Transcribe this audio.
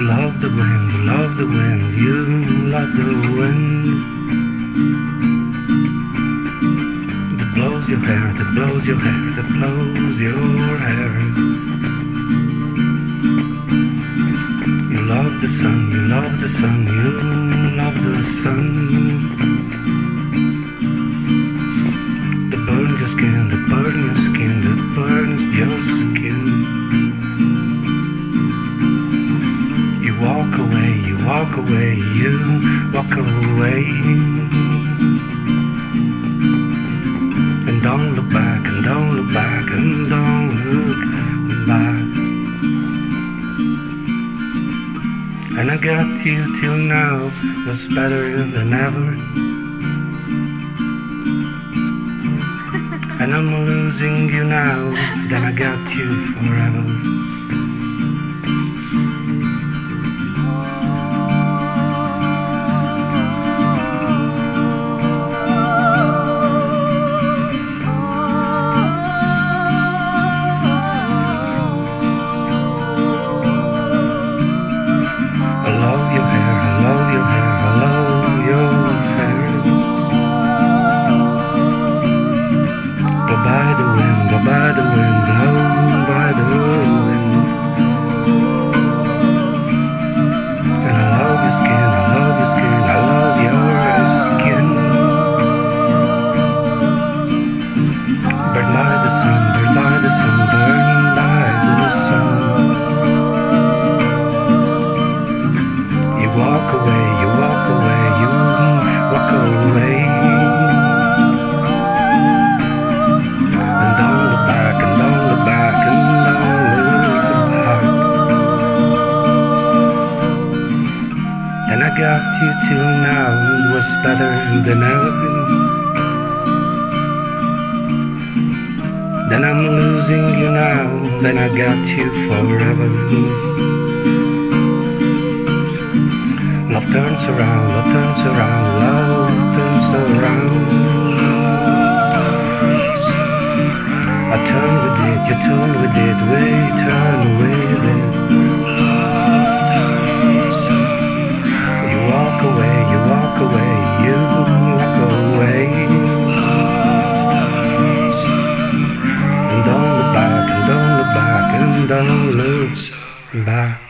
love the wind, you love the wind, you love the wind that blows your hair, that blows your hair, that blows your hair. You love the sun, you love the sun, you love the sun that burns your skin, that burns your skin, that burns your skin. You walk away, you walk away, you walk away, and don't look back, and don't look back, and don't look back. And I got you till now, was better than ever. And I'm losing you now, then I got you forever. By the wind, blown by the wind. And I love your skin, I love your skin, I love your skin. Burned by the sun, burned by the sun, burned by the sun. You walk away, you walk away, you walk away. And I got you till now, it was better than ever. Then I'm losing you now, then I got you forever. Love turns around, love turns around, love turns around. I turn with it, you turn with it, we turn with it. Walk away, you walk away, you walk away. And don't look back, and don't look back, and don't look back.